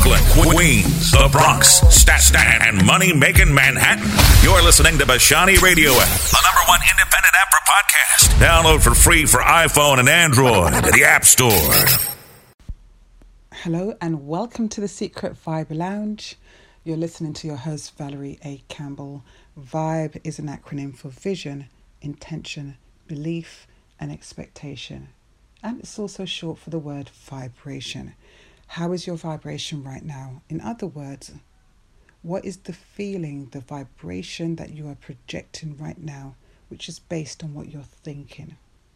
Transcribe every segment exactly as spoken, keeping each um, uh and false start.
Brooklyn, Queens, the Bronx, Staten, and money-making Manhattan. You're listening to Bashani Radio app, the number one independent app for podcasts. Download for free for iPhone and Android at the App Store. Hello and welcome to the Secret Vibe Lounge. You're listening to your host, Valerie A. Campbell. VIBE is an acronym for vision, intention, belief, and expectation. And it's also short for the word vibration. How is your vibration right now? In other words, what is the feeling, the vibration that you are projecting right now, which is based on what you're thinking?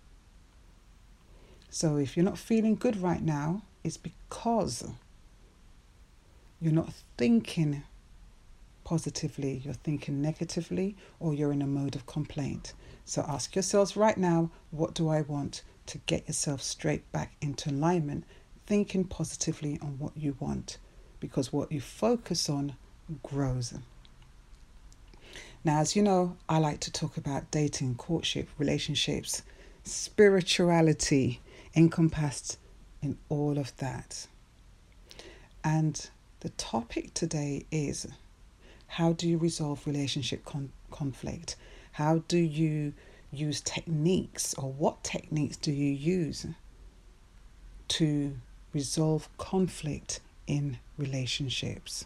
So if you're not feeling good right now, it's because you're not thinking positively, you're thinking negatively, or you're in a mode of complaint. So ask yourselves right now, what do I want? To get yourself straight back into alignment, thinking positively on what you want, because what you focus on grows. Now, as you know, I like to talk about dating, courtship, relationships, spirituality, encompassed in all of that. And the topic today is, how do you resolve relationship con- conflict? How do you use techniques, or what techniques do you use to resolve conflict in relationships?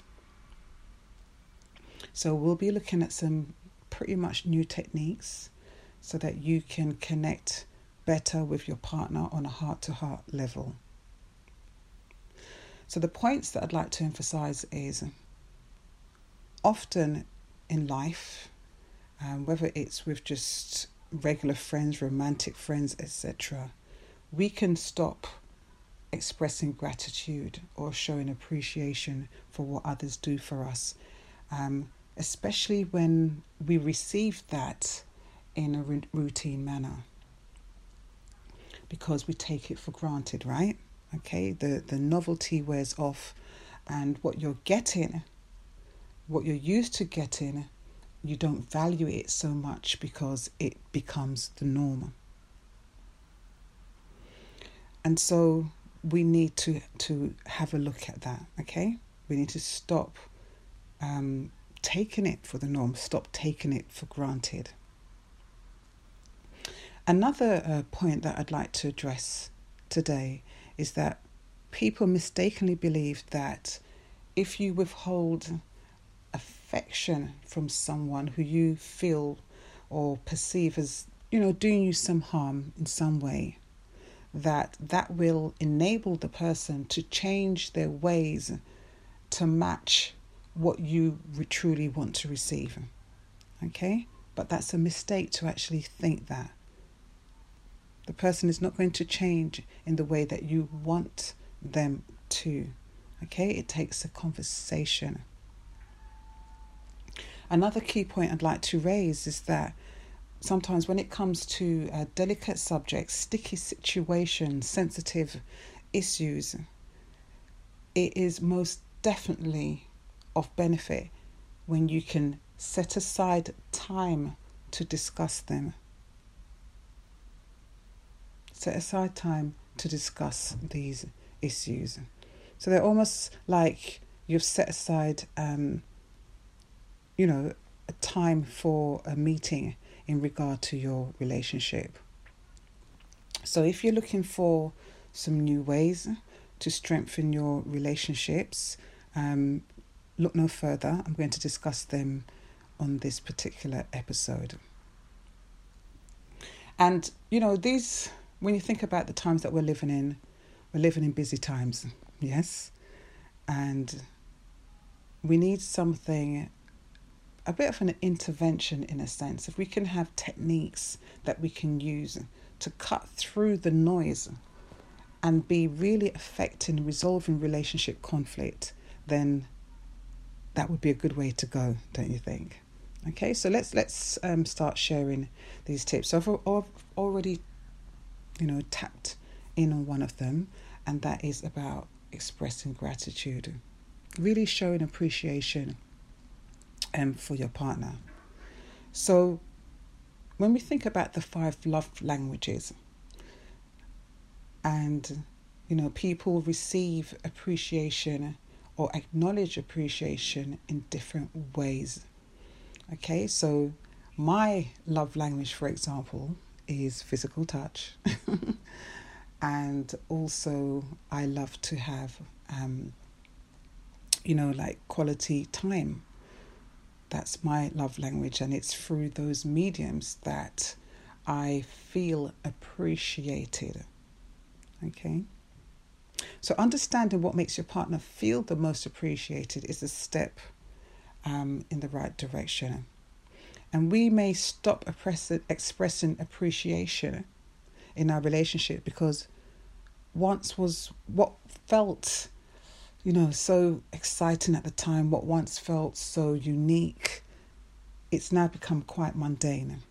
So we'll be looking at some pretty much new techniques so that you can connect better with your partner on a heart-to-heart level. So the points that I'd like to emphasize is, often in life, um, whether it's with just regular friends, romantic friends, et cetera, we can stop expressing gratitude or showing appreciation for what others do for us, um, especially when we receive that in a r- routine manner, because we take it for granted, right? Okay, the, the novelty wears off, and what you're getting, what you're used to getting, you don't value it so much because it becomes the norm. And so we need to, to have a look at that, okay? We need to stop um, taking it for the norm, stop taking it for granted. Another uh, point that I'd like to address today is that people mistakenly believe that if you withhold affection from someone who you feel or perceive as, you know, doing you some harm in some way, that that will enable the person to change their ways to match what you truly want to receive. Okay? But that's a mistake to actually think that. The person is not going to change in the way that you want them to. Okay? It takes a conversation. Another key point I'd like to raise is that sometimes when it comes to uh, delicate subjects, sticky situations, sensitive issues, it is most definitely of benefit when you can set aside time to discuss them. Set aside time to discuss these issues. So they're almost like you've set aside um, you know, a time for a meeting in regard to your relationship. So if you're looking for some new ways to strengthen your relationships, um, look no further. I'm going to discuss them on this particular episode. And, you know, these, when you think about the times that we're living in, we're living in busy times, yes? And we need something, a bit of an intervention in a sense. If we can have techniques that we can use to cut through the noise and be really effective in resolving relationship conflict, then that would be a good way to go, don't you think? Okay, so let's let's um, start sharing these tips. So I've, I've already, you know, tapped in on one of them, and that is about expressing gratitude, really showing appreciation um, for your partner. So when we think about the five love languages, and, you know, people receive appreciation or acknowledge appreciation in different ways. Okay, so my love language, for example, is physical touch. And also I love to have, um, you know, like quality time. That's my love language, and it's through those mediums that I feel appreciated. Okay? So understanding what makes your partner feel the most appreciated is a step um, in the right direction. And we may stop oppress- expressing appreciation in our relationship because once was what felt, you know, so exciting at the time, what once felt so unique, it's now become quite mundane.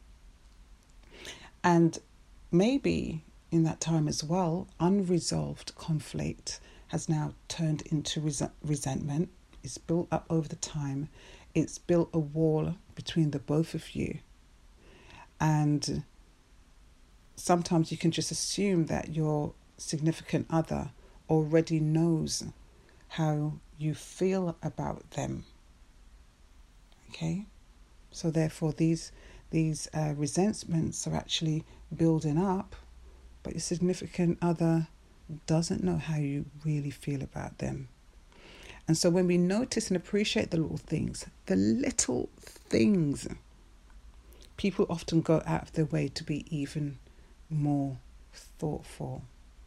And maybe in that time as well, unresolved conflict has now turned into res- resentment. It's built up over the time. It's built a wall between the both of you. And sometimes you can just assume that your significant other already knows how you feel about them. Okay? So therefore these these uh, resentments are actually building up, but your significant other doesn't know how you really feel about them. And so when we notice and appreciate the little things, the little things, people often go out of their way to be even more thoughtful.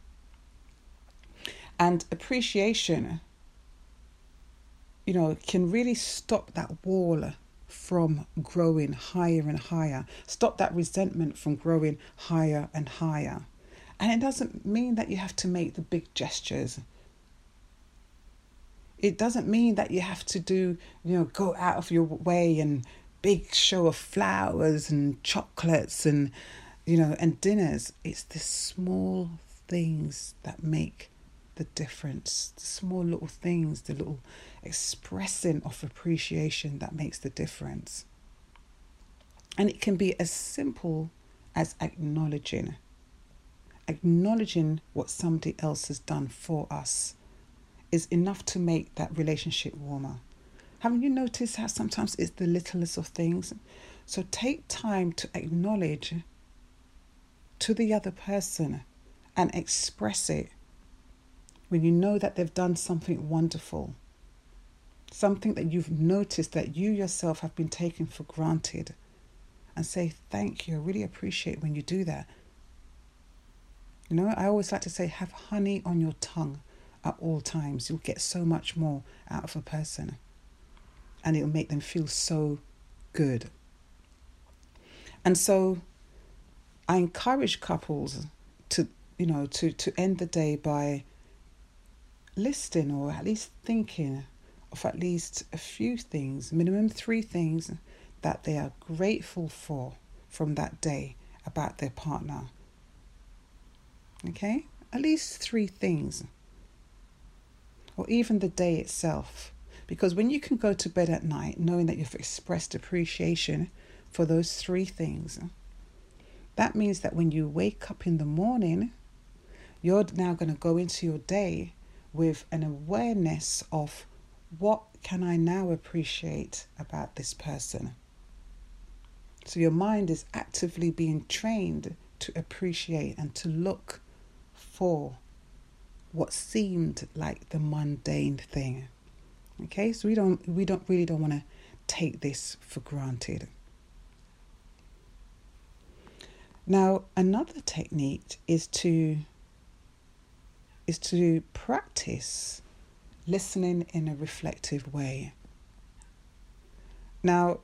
And appreciation, you know, can really stop that wall from growing higher and higher, stop that resentment from growing higher and higher. And it doesn't mean that you have to make the big gestures. It doesn't mean that you have to do, you know, go out of your way and big show of flowers and chocolates and, you know, and dinners. It's the small things that make the difference. The small little things, the little expressing of appreciation that makes the difference. And it can be as simple as acknowledging. Acknowledging what somebody else has done for us is enough to make that relationship warmer. Haven't you noticed how sometimes it's the littlest of things? So take time to acknowledge to the other person and express it when you know that they've done something wonderful, something that you've noticed that you yourself have been taking for granted, and say, thank you, I really appreciate when you do that. You know, I always like to say, have honey on your tongue at all times. You'll get so much more out of a person, and it'll make them feel so good. And so I encourage couples to, you know, to, to end the day by listing or at least thinking of at least a few things, minimum three things that they are grateful for from that day about their partner. Okay? At least three things. Or even the day itself. Because when you can go to bed at night knowing that you've expressed appreciation for those three things, that means that when you wake up in the morning, you're now going to go into your day with an awareness of what can I now appreciate about this person. So your mind is actively being trained to appreciate and to look for what seemed like the mundane thing. Okay, so we don't we don't really don't want to take this for granted. Now, another technique is to is to practice listening in a reflective way. Now,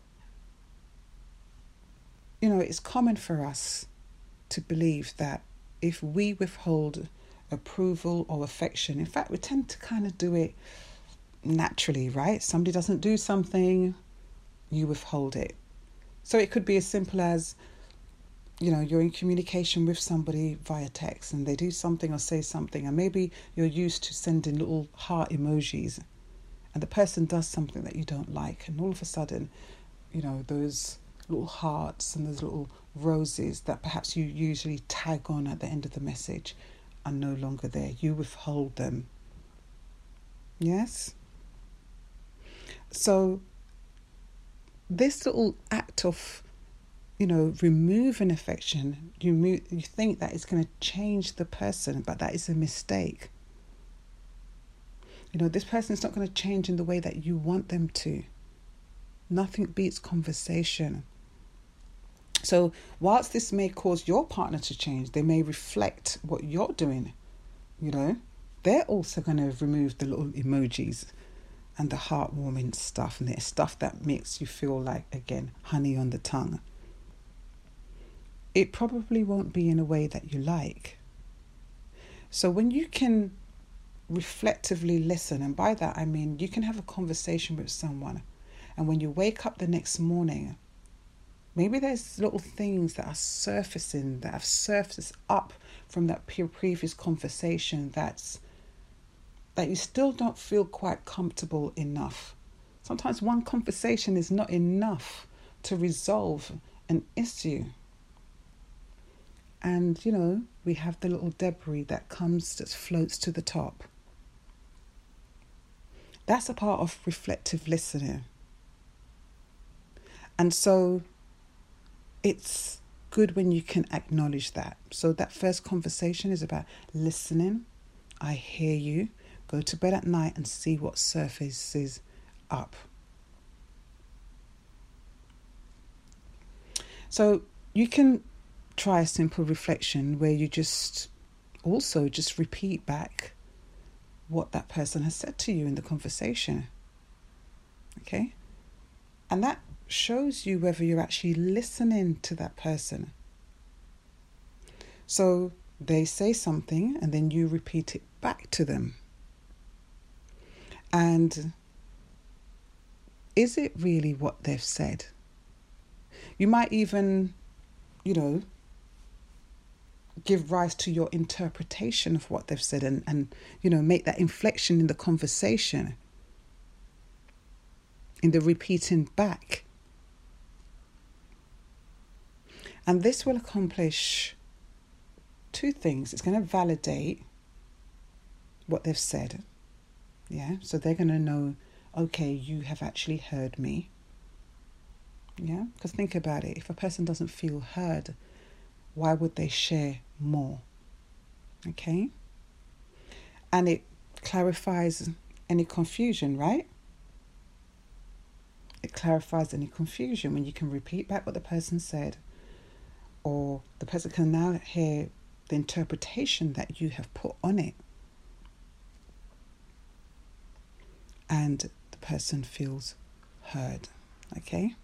you know, it's common for us to believe that if we withhold approval or affection, in fact, we tend to kind of do it naturally, right? Somebody doesn't do something, you withhold it. So it could be as simple as, you know, you're in communication with somebody via text and they do something or say something, and maybe you're used to sending little heart emojis, and the person does something that you don't like, and all of a sudden, you know, those little hearts and those little roses that perhaps you usually tag on at the end of the message are no longer there. You withhold them. Yes? So this little act of, you know, removing affection, you move, you think that it's going to change the person, but that is a mistake. You know, this person is not going to change in the way that you want them to. Nothing beats conversation. So whilst this may cause your partner to change, they may reflect what you're doing, you know, they're also going to remove the little emojis and the heartwarming stuff and the stuff that makes you feel like, again, honey on the tongue. It probably won't be in a way that you like. So when you can reflectively listen, and by that I mean you can have a conversation with someone, and when you wake up the next morning, maybe there's little things that are surfacing, that have surfaced up from that previous conversation that's that you still don't feel quite comfortable enough. Sometimes one conversation is not enough to resolve an issue. And, you know, we have the little debris that comes, that floats to the top. That's a part of reflective listening. And so it's good when you can acknowledge that. So that first conversation is about listening. I hear you. Go to bed at night and see what surfaces up. So you can try a simple reflection where you just also just repeat back what that person has said to you in the conversation. Okay? And that shows you whether you're actually listening to that person. So they say something and then you repeat it back to them. And is it really what they've said? You might even, you know, give rise to your interpretation of what they've said and, and, you know, make that inflection in the conversation, in the repeating back. And this will accomplish two things. It's going to validate what they've said. Yeah, so they're going to know, okay, you have actually heard me. Yeah, because think about it. If a person doesn't feel heard, why would they share more? Okay? And it clarifies any confusion, right? It clarifies any confusion when you can repeat back what the person said, or the person can now hear the interpretation that you have put on it. And the person feels heard. Okay?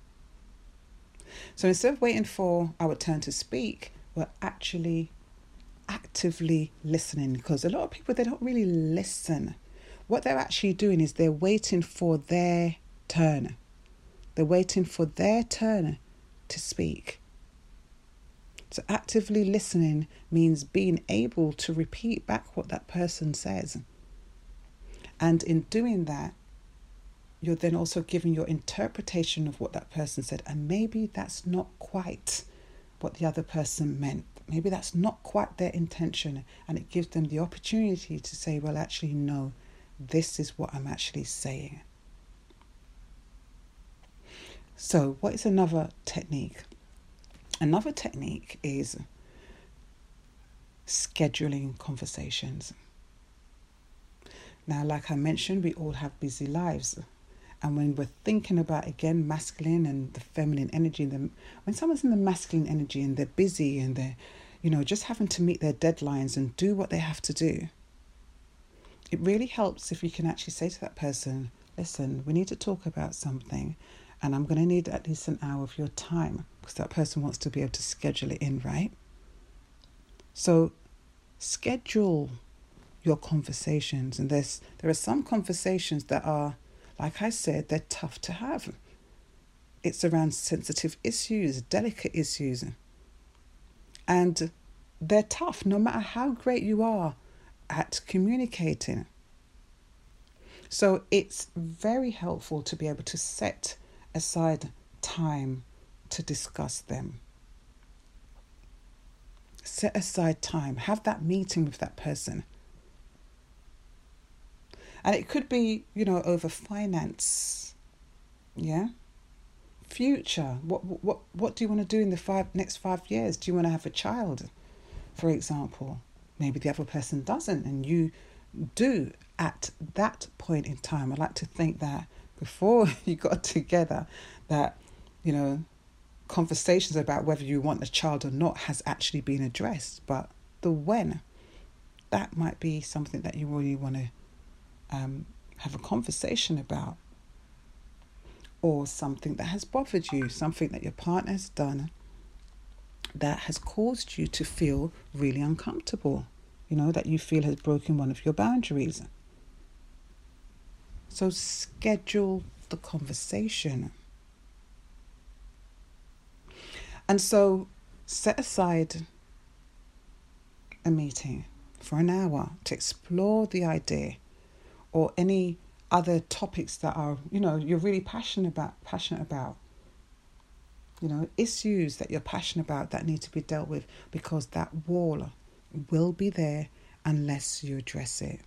So instead of waiting for our turn to speak, we're actually actively listening, because a lot of people, they don't really listen. What they're actually doing is they're waiting for their turn. They're waiting for their turn to speak. So actively listening means being able to repeat back what that person says. And in doing that, you're then also giving your interpretation of what that person said. And maybe that's not quite what the other person meant. Maybe that's not quite their intention. And it gives them the opportunity to say, well, actually, no, this is what I'm actually saying. So what is another technique? Another technique is scheduling conversations. Now, like I mentioned, we all have busy lives. And when we're thinking about, again, masculine and the feminine energy, the, when someone's in the masculine energy and they're busy and they're, you know, just having to meet their deadlines and do what they have to do, it really helps if you can actually say to that person, listen, we need to talk about something and I'm going to need at least an hour of your time, because that person wants to be able to schedule it in, right? So schedule your conversations. And there's there are some conversations that are, like I said, they're tough to have. It's around sensitive issues, delicate issues. And they're tough no matter how great you are at communicating. So it's very helpful to be able to set aside time to discuss them. Set aside time. Have that meeting with that person. And it could be, you know, over finance. Yeah. Future. What what what do you want to do in the five next five years? Do you want to have a child, for example? Maybe the other person doesn't, and you do at that point in time. I like to think that before you got together, that, you know, conversations about whether you want a child or not has actually been addressed. But the when, that might be something that you really want to um, have a conversation about. Or something that has bothered you, something that your partner has done that has caused you to feel really uncomfortable, you know, that you feel has broken one of your boundaries. So schedule the conversation. And so set aside a meeting for an hour to explore the idea or any other topics that are, you know, you're really passionate about, passionate about. You know, issues that you're passionate about that need to be dealt with, because that wall will be there unless you address it.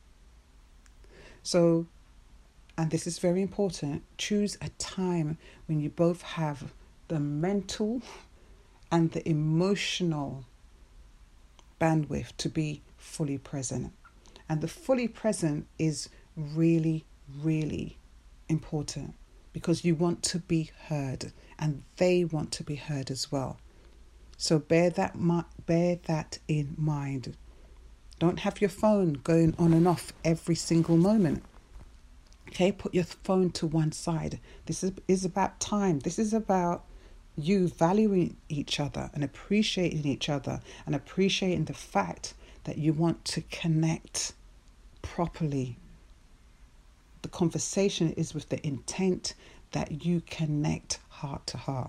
So, and this is very important, choose a time when you both have the mental and the emotional bandwidth to be fully present. And the fully present is really, really important, because you want to be heard and they want to be heard as well. So bear that bear that in mind. Don't have your phone going on and off every single moment. Okay, put your phone to one side. This is, is about time. This is about you valuing each other and appreciating each other and appreciating the fact that you want to connect properly. The conversation is with the intent that you connect heart to heart.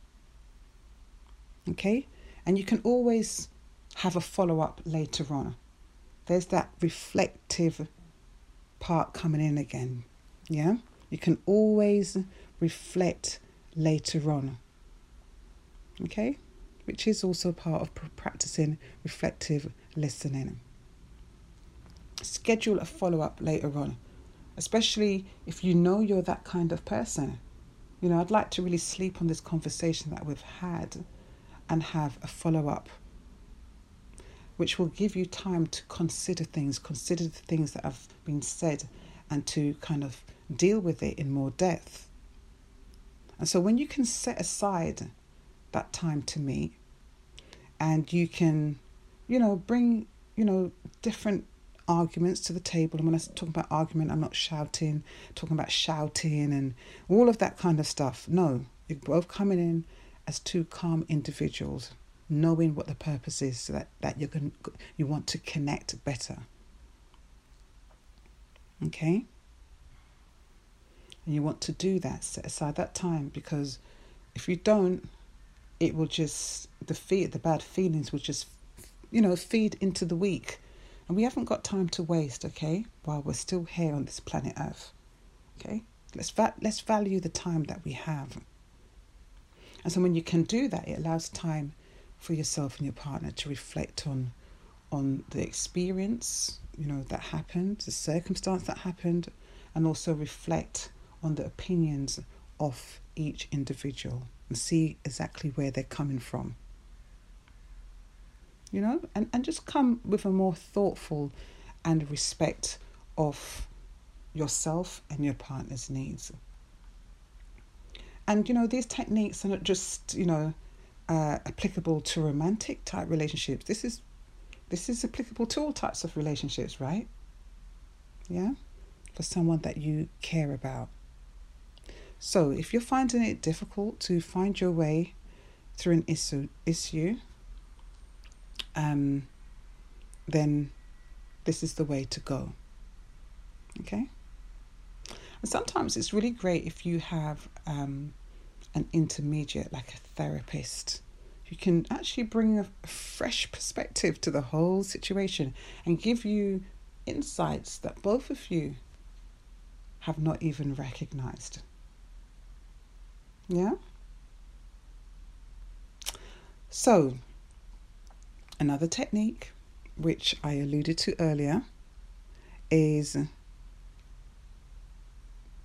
Okay? And you can always have a follow-up later on. There's that reflective part coming in again. Yeah? You can always reflect later on. Okay? Which is also part of practicing reflective listening. Schedule a follow-up later on, especially if you know you're that kind of person. You know, I'd like to really sleep on this conversation that we've had and have a follow-up, which will give you time to consider things, consider the things that have been said, and to kind of deal with it in more depth. And so when you can set aside that time to meet, and you can, you know, bring, you know, different arguments to the table. And when I talk about argument, I'm not shouting, talking about shouting and all of that kind of stuff. No, you're both coming in as two calm individuals, knowing what the purpose is, so that, that you're going, you want to connect better. Okay? And you want to do that, set aside that time, because if you don't, it will just, the fear, the bad feelings will just, you know, feed into the week. And we haven't got time to waste, okay, while we're still here on this planet Earth. Okay? Let's va- let's value the time that we have. And so when you can do that, it allows time for yourself and your partner to reflect on on the experience, you know, that happened, the circumstance that happened, and also reflect on the opinions of each individual and see exactly where they're coming from. You know, and, and just come with a more thoughtful and respect of yourself and your partner's needs. And, you know, these techniques are not just, you know, uh, applicable to romantic type relationships. This is this is applicable to all types of relationships, right? Yeah? For someone that you care about. So if you're finding it difficult to find your way through an issue, issue um, then this is the way to go. Okay? And sometimes it's really great if you have um, an intermediate, like a therapist, who can actually bring a, a fresh perspective to the whole situation and give you insights that both of you have not even recognized. Yeah? So, another technique, which I alluded to earlier, is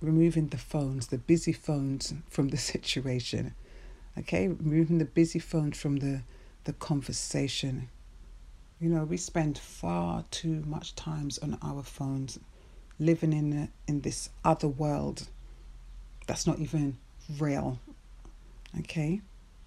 removing the phones, the busy phones from the situation. Okay, removing the busy phones from the, the conversation. You know, we spend far too much time on our phones, living in in this other world that's not even real. Okay?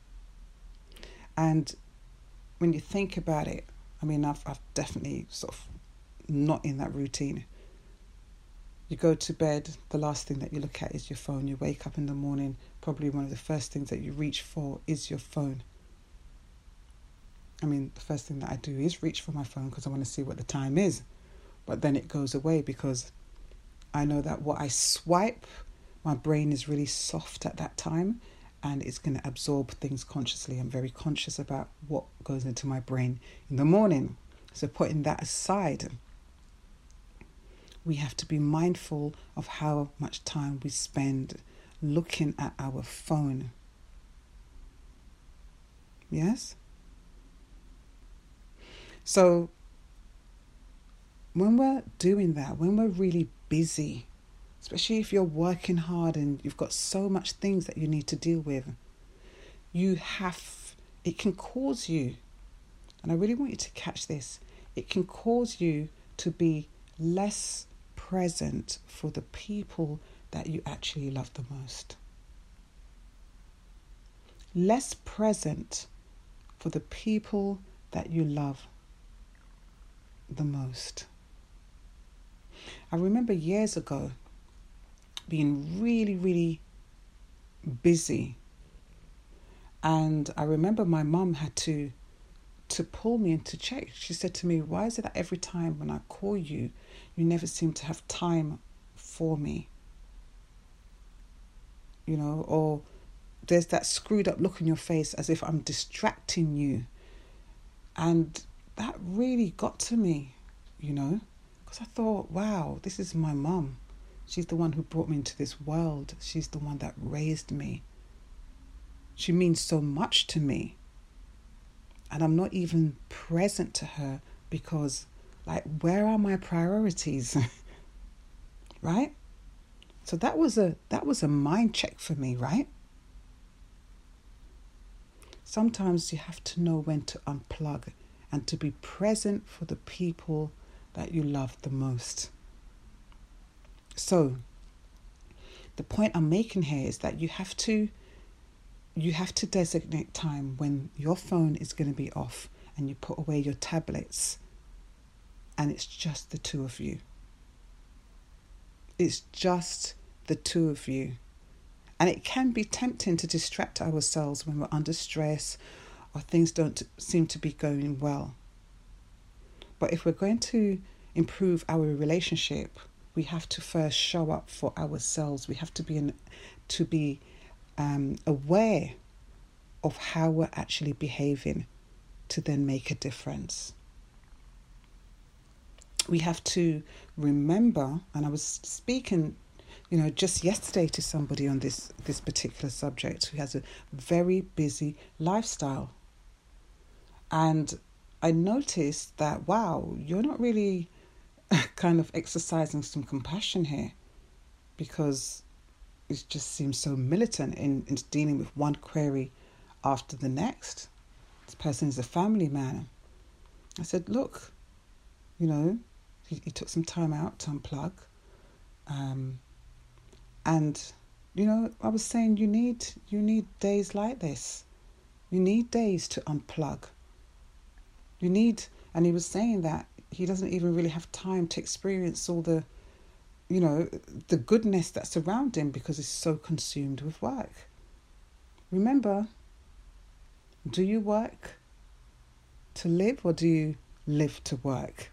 And when you think about it, I mean, I've, I've definitely sort of not in that routine. You go to bed, the last thing that you look at is your phone. You wake up in the morning, probably one of the first things that you reach for is your phone. I mean, the first thing that I do is reach for my phone because I want to see what the time is. But then it goes away because I know that what I swipe, my brain is really soft at that time and it's going to absorb things consciously. I'm very conscious about what goes into my brain in the morning. So putting that aside, we have to be mindful of how much time we spend looking at our phone. Yes? So when we're doing that, when we're really busy, especially if you're working hard and you've got so much things that you need to deal with, you have, it can cause you, and I really want you to catch this, it can cause you to be less present for the people that you actually love the most. Less present for the people that you love the most. I remember years ago being really, really busy. And I remember my mum had to to pull me into check. She said to me, why is it that every time when I call you, you never seem to have time for me? You know, or there's that screwed up look on your face as if I'm distracting you. And that really got to me, you know, because I thought, wow, this is my mum. She's the one who brought me into this world. She's the one that raised me. She means so much to me. And I'm not even present to her because, like, where are my priorities? Right? So that was a that was a mind check for me, right? Sometimes you have to know when to unplug and to be present for the people that you love the most. So, the point I'm making here is that you have to you have to designate time when your phone is going to be off and you put away your tablets and it's just the two of you. It's just the two of you. And it can be tempting to distract ourselves when we're under stress or things don't seem to be going well. But if we're going to improve our relationship, we have to first show up for ourselves. We have to be in, to be um, aware of how we're actually behaving to then make a difference. We have to remember, and I was speaking, you know, just yesterday to somebody on this, this particular subject who has a very busy lifestyle. And I noticed that, wow, you're not really kind of exercising some compassion here, because it just seems so militant in, in dealing with one query after the next. This person is a family man. I said, look, you know, he, he took some time out to unplug. Um, and, you know, I was saying you need you need days like this. You need days to unplug. You need, and he was saying that he doesn't even really have time to experience all the, you know, the goodness that's around him because he's so consumed with work. Remember, do you work to live or do you live to work?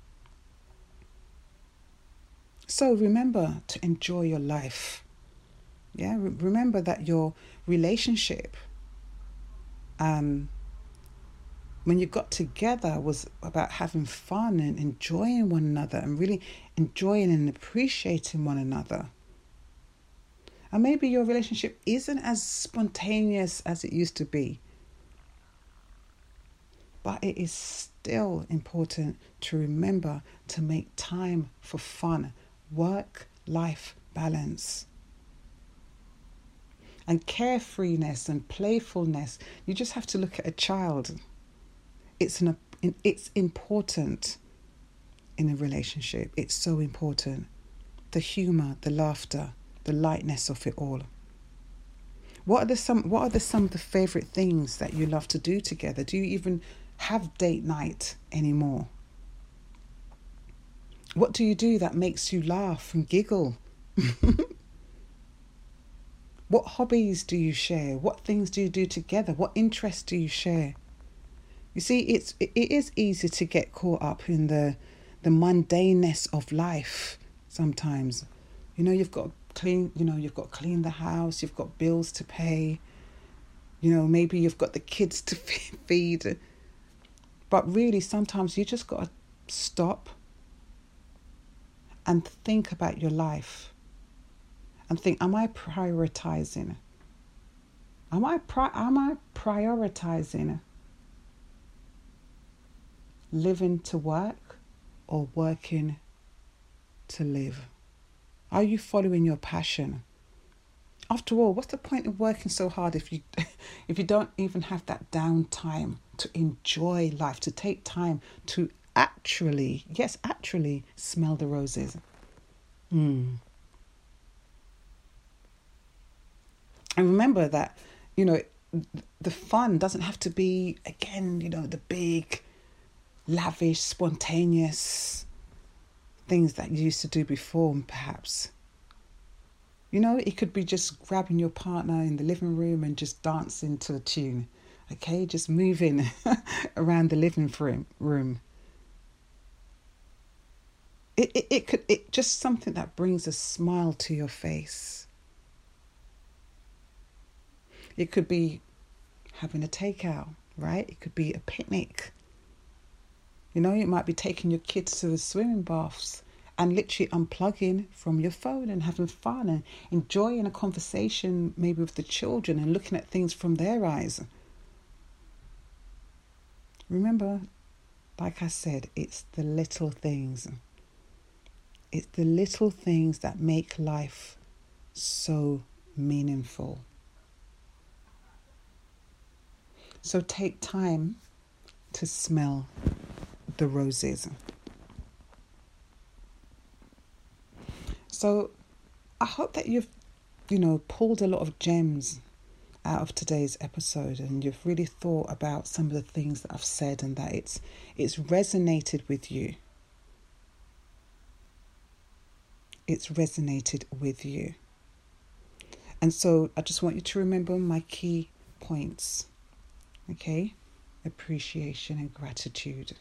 So remember to enjoy your life. Yeah, Re- remember that your relationship, um, when you got together, was about having fun and enjoying one another and really enjoying and appreciating one another. And maybe your relationship isn't as spontaneous as it used to be, but it is still important to remember to make time for fun, work-life balance. And carefreeness and playfulness, you just have to look at a child. It's an it's important in a relationship. It's so important. The humour, the laughter, the lightness of it all. What are the some what are the some of the favourite things that you love to do together? Do you even have date night anymore? What do you do that makes you laugh and giggle? What hobbies do you share? What things do you do together? What interests do you share? You see, it's it is easy to get caught up in the the mundaneness of life sometimes. You know, you've got to clean, you know, you've got to clean the house, you've got bills to pay. You know, maybe you've got the kids to feed. But really, sometimes you just got to stop and think about your life. And think, am I prioritizing? Am I pri- am I prioritizing living to work or working to live? Are you following your passion? After all, what's the point of working so hard if you if you don't even have that downtime to enjoy life, to take time to actually, yes, actually smell the roses? Hmm. And remember that, you know, the fun doesn't have to be, again, you know, the big, lavish, spontaneous things that you used to do before, perhaps. You know, it could be just grabbing your partner in the living room and just dancing to a tune, okay? Just moving around the living room. It, it, it could, it just something that brings a smile to your face. It could be having a takeout, right? It could be a picnic. You know, you might be taking your kids to the swimming baths and literally unplugging from your phone and having fun and enjoying a conversation maybe with the children and looking at things from their eyes. Remember, like I said, it's the little things. It's the little things that make life so meaningful. So take time to smell the roses. So I hope that you've, you know, pulled a lot of gems out of today's episode and you've really thought about some of the things that I've said and that it's it's resonated with you. It's resonated with you. And so I just want you to remember my key points. Okay? Appreciation and gratitude.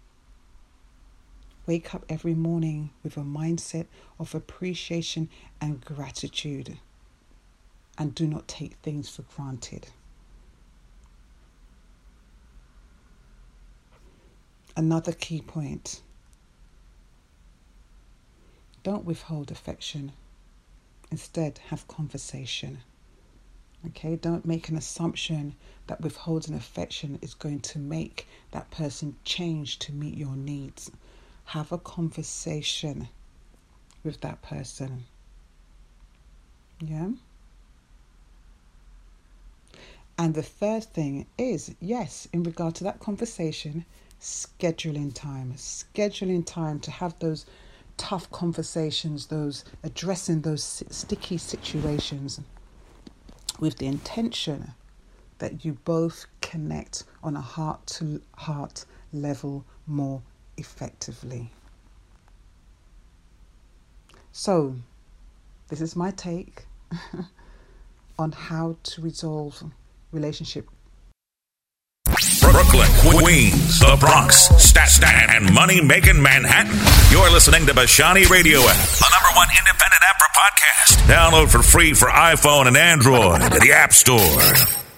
Wake up every morning with a mindset of appreciation and gratitude. And do not take things for granted. Another key point. Don't withhold affection. Instead, have conversation. Okay, don't make an assumption that withholding affection is going to make that person change to meet your needs. Have a conversation with that person. Yeah? And the third thing is, yes, in regard to that conversation, scheduling time. Scheduling time to have those tough conversations, those addressing those sticky situations with the intention that you both connect on a heart-to-heart level more effectively. So, this is my take on how to resolve relationship. Brooklyn, Queens, the Bronx, Staten, and money-making Manhattan. You're listening to Bashani Radio App, the number one independent app for podcasts. Download for free for iPhone and Android at the App Store.